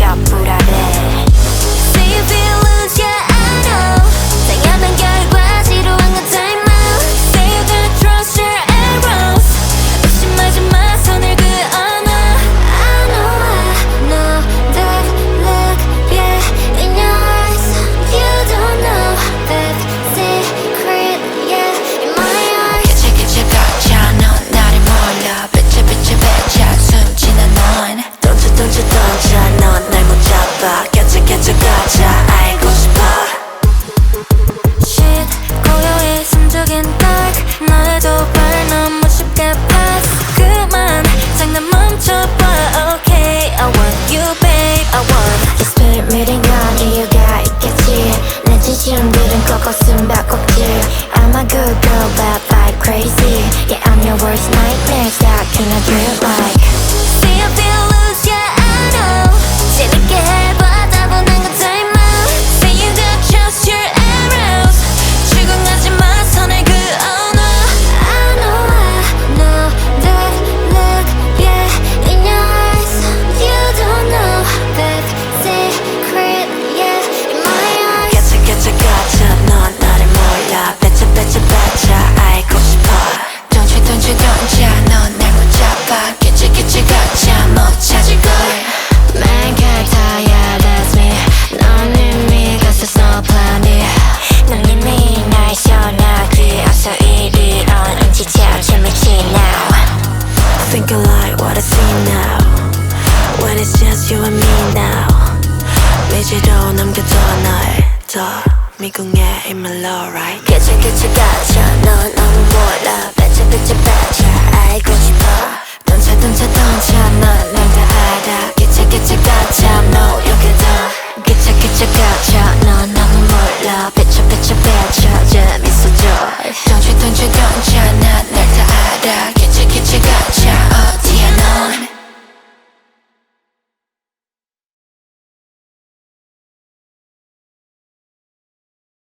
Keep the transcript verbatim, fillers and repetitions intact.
몇 불알해. Say you feel loose, yeah I know. 당연한 결과 지루한 건 time out. Say you gotta trust your arrows. 의심하지 마 손을 그어놔. I know I know that look, yeah, in your eyes. You don't know that secret, yeah, in my eyes. 깨치 깨치 가짜 넌 나를 몰라. 배치 배치 배차 숨지는 넌 던져 던져 던져 넌 날 못 잡아. 깨치 깨치 가짜 알고 싶어. Shit, 고요해 숨죽인 dark. 너의 도발 너무 쉽게 pass. 그만 장난 멈춰봐. Okay, I want you babe, I want. 이 spirit reading 건 이유가 있겠지. 내 지시음들은 꼭꼭 숨바꼭질. I'm a good girl, bad vibe, crazy. Yeah, I'm your worst nightmare. How can I drill like? See I feel loose, yeah I know. 재밌게 해봐 따분한 건 time out. Say you gotta trust your arrows. 출궁하지 마 손을 그어놔. I know I know that look, yeah, in your eyes. You don't know that secret, yeah, in my eyes. 깨치 깨치 가짜 넌 나를 몰라. 배치 배치 배차 알고 싶어. 던져 던져 던져 넌 날 못 잡아. 깨치 깨치 가짜 못 찾을걸. Man character, that's me. 넌 이미 갔었어 plan B. 넌 이미 날 시원하기 어서 이리 온 눈치채워 재밌지 now. Think I like what I see now. When it's just you and me now. 미지로 넘겨줘 널 더 미궁에 in my low right. 깨치 깨치 가짜 넌